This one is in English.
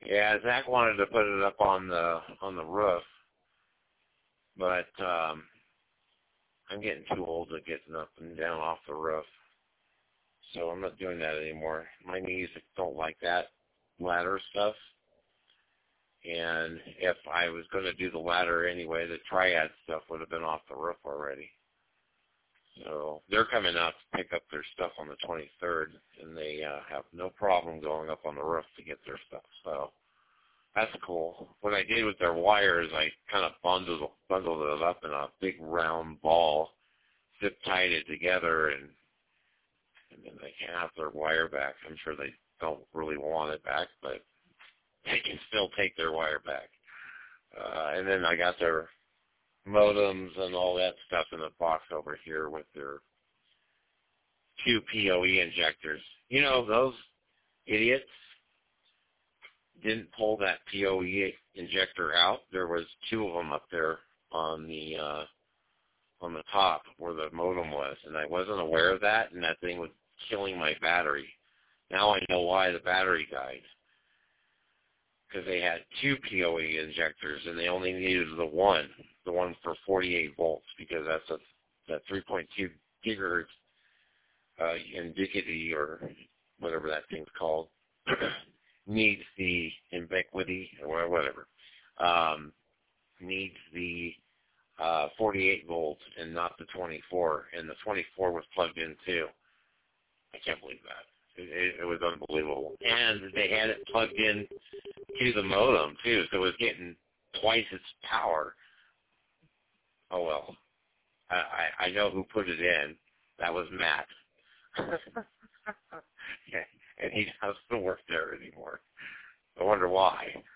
Yeah, Zach wanted to put it up on the roof, but I'm getting too old to get up and down off the roof, so I'm not doing that anymore. My knees don't like that ladder stuff, and if I was going to do the ladder anyway, the triad stuff would have been off the roof already. So they're coming out to pick up their stuff on the 23rd, and they have no problem going up on the roof to get their stuff. So that's cool. What I did with their wires, I kind of bundled it up in a big round ball, zip-tied it together, and then they can have their wire back. I'm sure they don't really want it back, but they can still take their wire back. And then I got their modems and all that stuff in the box over here with their 2 PoE injectors. You know, those idiots didn't pull that PoE injector out. There was 2 of them up there on the top where the modem was, and I wasn't aware of that, and that thing was killing my battery. Now I know why the battery died. Because they had 2 PoE injectors, and they only needed the one for 48 volts, because that's that 3.2 gigahertz Ubiquiti, or whatever that thing's called, needs the Ubiquiti, or whatever, needs the 48 volts and not the 24, and the 24 was plugged in too. I can't believe that. It was unbelievable. And they had it plugged in to the modem, too, so it was getting twice its power. Oh, well. I know who put it in. That was Matt. And he doesn't work there anymore. I wonder why.